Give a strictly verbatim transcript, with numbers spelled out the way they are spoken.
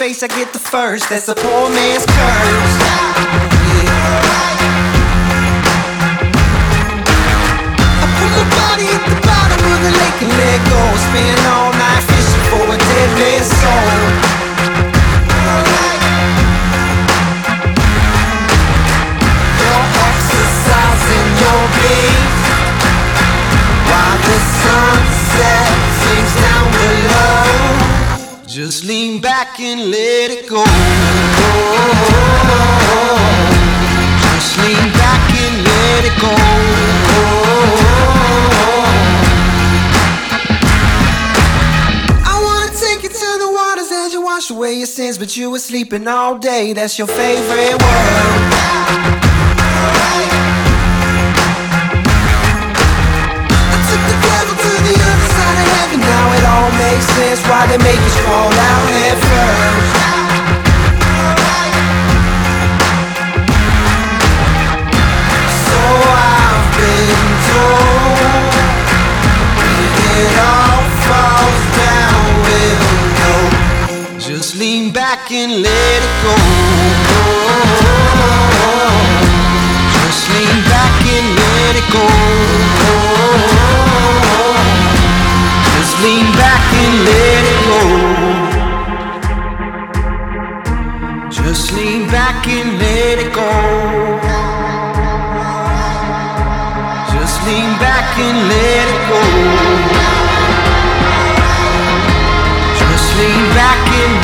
face, I get the first. That's a poor man's curse. I put my body at the bottom of the lake and let go. Spend all night fishing for a dead man's soul. You're exercising your beat while the sunset sinks down below. Just lean back and let it go. Just lean back and let it go. I wanna take you to the water's edge and wash away your sins, but you were sleeping all day. That's your favorite word. Now it all makes sense why they make us fall down head first. So I've been told when it all falls down, we'll know. Just lean back and let it go. Just lean back and let it go. Lean back and let it go. Just lean back and let it go. Just lean back and let it go. Just lean back and